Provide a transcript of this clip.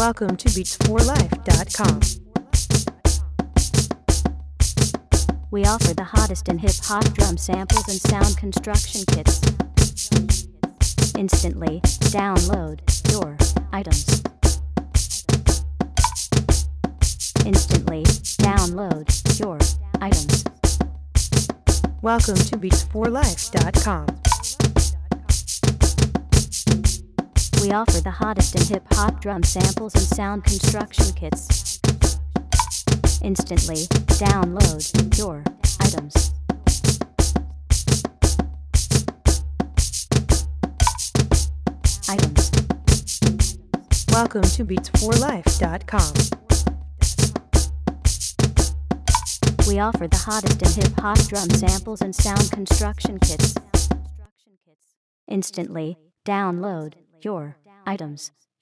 Welcome to Beats4Life.com. We offer the hottest in hip-hop drum samples and sound construction kits. Instantly download your items. Instantly download your items. Welcome to Beats4Life.com. We offer the hottest in hip-hop drum samples and sound construction kits. Instantly download your items. Items. Welcome to Beats4Life.com. We offer the hottest in hip-hop drum samples and sound construction kits. Instantly download your items.